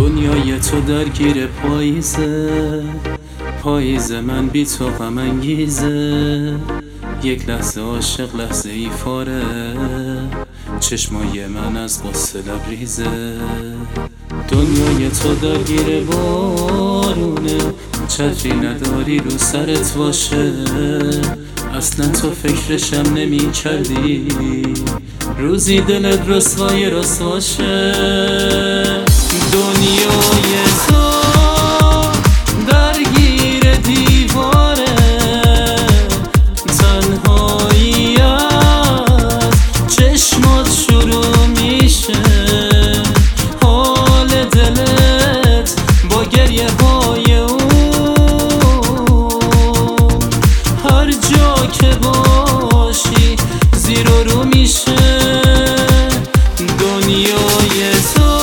دنیای تو درگیر پاییزه من بی تو غم انگیزه. یک لحظه عاشق لحظه ای فاره، چشمای من از غصه لبریزه. دنیای تو درگیر بارونه، چتری نداری رو سرت باشه. اصلا تو فکرشم نمی کردی، روزی دلت رسوای رسواشه. دنیای تو درگیر دیواره، تنهایی از چشمات شروع میشه. حال دلت با گریه های هر جا که باشی زیر و رو میشه. دنیای تو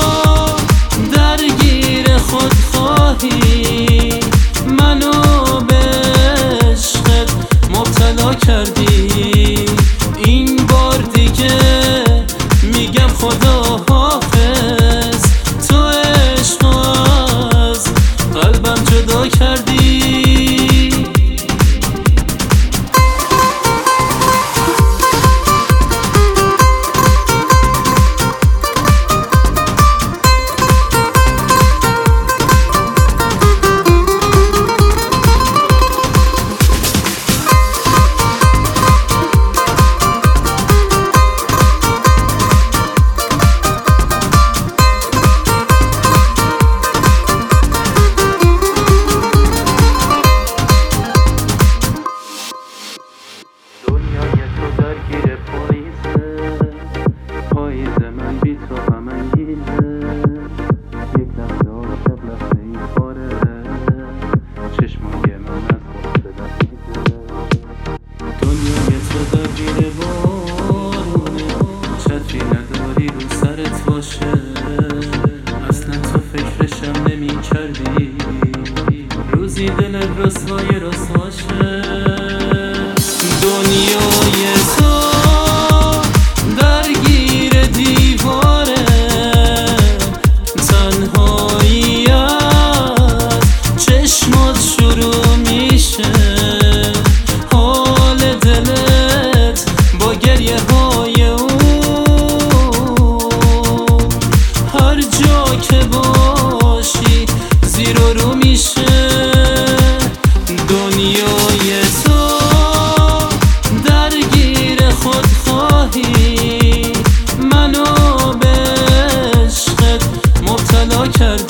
درگیر خودخواهی، منو به عشقت مبتلا کردی. این بار دیگه میگم خدا حافظ، تو عشق از قلبم جدا کردی. پاییزه من بی تو غم انگیزه. یک لحظه عاشق لحظه ای فاره، چشمای من از غصه لبریزه. دنیای تو درگیر بارونه، چتری نداری رو سرت باشه. اصلا تو فکرشم نمی کردی، روزی دلت رسوای رسواشه. دنیای تو درگیر دیواره، تنهایی از چشمات شروع میشه. حال دلت با گریه های هر جا که باشی زیر و رو میشه. دنیای تو درگیر خودخواهی، منو به عشقت مبتلا کردی.